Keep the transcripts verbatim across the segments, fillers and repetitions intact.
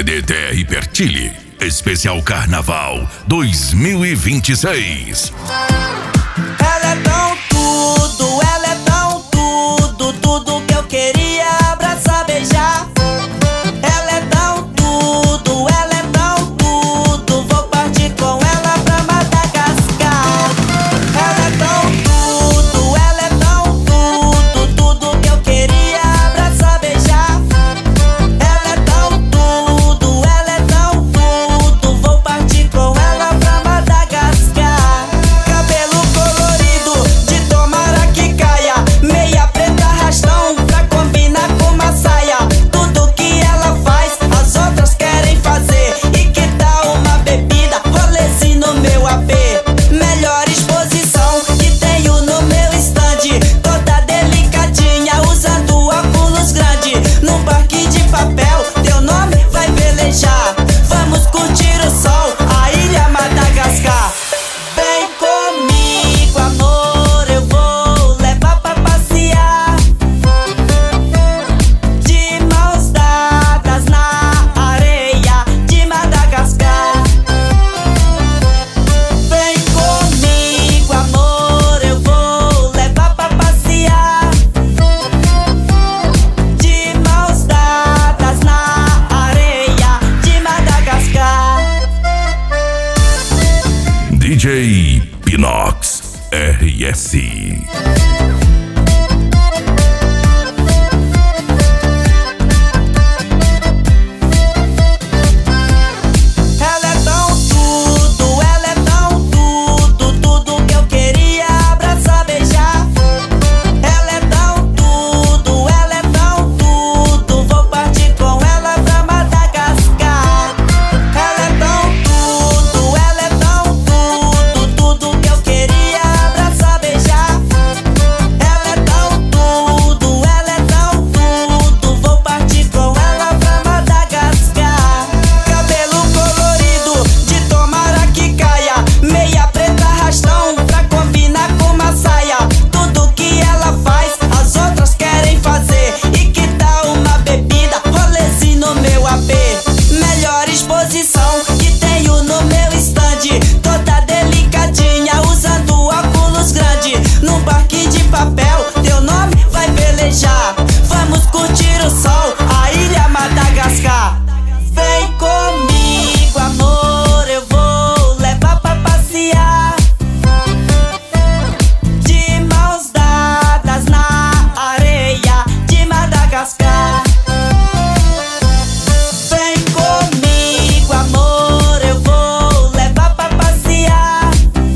D T R Pertile, especial Carnaval dois mil e vinte e seis. Ela é tão tudo, ela é tão tudo, tudo que eu queria abraçar, beijar. Ela é tão tudo, ela é tão tudo, vou partir com ela pra Madagascar. Ela é tão tudo, ela é tão tudo, tudo que eu queria abraçar, beijar. Ela é tão tudo, ela é tão tudo, vou partir com ela pra Madagascar. Cabelo colorido, de tomara que caia, meia preta arrastão pra combinar com uma saia. Tudo que ela faz, as outras querem fazer. E que tal uma bebida, rolezinho no meu A P? Melhor exposição que tenho no meu stand, toda delicadinha, usando óculos grande. Num parque de papel, teu nome vai velejar. Vamos curtir o sol, a ilha Madagascar. Vem comigo, amor, eu vou levar pra passear, de mãos dadas na areia de Madagascar. Vem comigo, amor, eu vou levar pra passear, de mãos dadas na areia de Madagascar. D J Pinox R S. Ela é tão tudo, ela é tão tudo, tudo que eu queria abraçar, beijar. Ela é tão tudo, ela é tão tudo, vou partir com ela pra Madagascar. Ela é tão tudo, ela é tão tudo, tudo que eu queria abraçar, beijar. Ela é tão tudo, ela é tão tudo, vou partir com ela pra Madagascar. Cabelo colorido, de tomara que caia, meia preta arrastão pra combinar com uma saia. Tudo que ela faz, as outras querem fazer. E que tal uma bebida, rolezinho no meu A P? Melhor exposição que tenho no meu stand, toda delicadinha, usando óculos grande. Num parque de papel, teu nome vai velejar. Vamos curtir o sol, a ilha Madagascar. Vem comigo, amor, eu vou levar pra passear, de mãos dadas na areia de Madagascar. Vem comigo, amor, eu vou levar pra passear,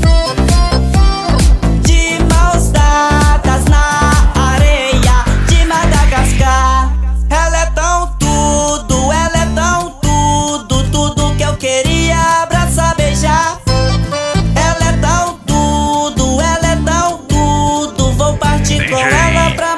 de mãos dadas na areia de Madagascar. Ela é tão tudo, ela é tão tudo, tudo que eu queria abraçar, beijar. Ela é tão tudo, ela é tão tudo, vou partir com ela pra